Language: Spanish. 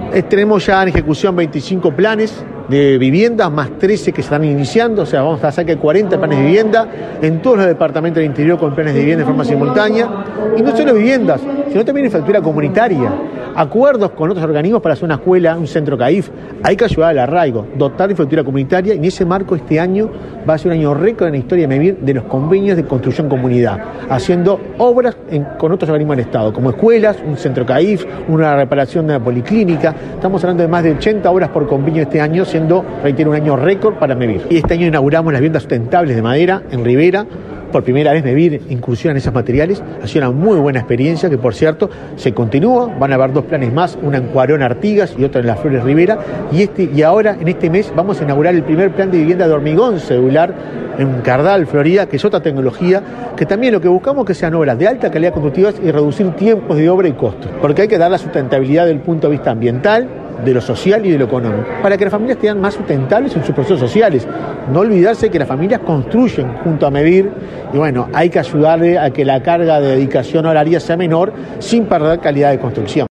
Tenemos ya en ejecución 25 planes de viviendas, más 13 que se están iniciando, o sea, vamos a sacar 40 planes de vivienda en todos los departamentos del interior con planes de vivienda de forma simultánea, y no solo viviendas, sino también infraestructura comunitaria, acuerdos con otros organismos para hacer una escuela, un centro CAIF. Hay que ayudar al arraigo, dotar de infraestructura comunitaria, y en ese marco este año va a ser un año récord en la historia de MEVIR de los convenios de construcción comunidad, haciendo obras con otros organismos del Estado, como escuelas, un centro CAIF, una reparación de la policlínica. Estamos hablando de más de 80 obras por convenio este año, siendo, reitero, un año récord para MEVIR. Y este año inauguramos las viviendas sustentables de madera en Rivera. Por primera vez MEVIR incursiona en esos materiales. Ha sido una muy buena experiencia que, por cierto, se continúa. Van a haber 2 planes más, una en Cuarón Artigas y otra en Las Flores Rivera. Y ahora, en este mes, vamos a inaugurar el primer plan de vivienda de hormigón celular en Cardal, Florida, que es otra tecnología que también lo que buscamos es que sean obras de alta calidad constructivas y reducir tiempos de obra y costos. Porque hay que dar la sustentabilidad desde el punto de vista ambiental, de lo social y de lo económico, para que las familias sean más sustentables en sus procesos sociales. No olvidarse que las familias construyen junto a MEVIR, y bueno, hay que ayudarle a que la carga de dedicación horaria sea menor sin perder calidad de construcción.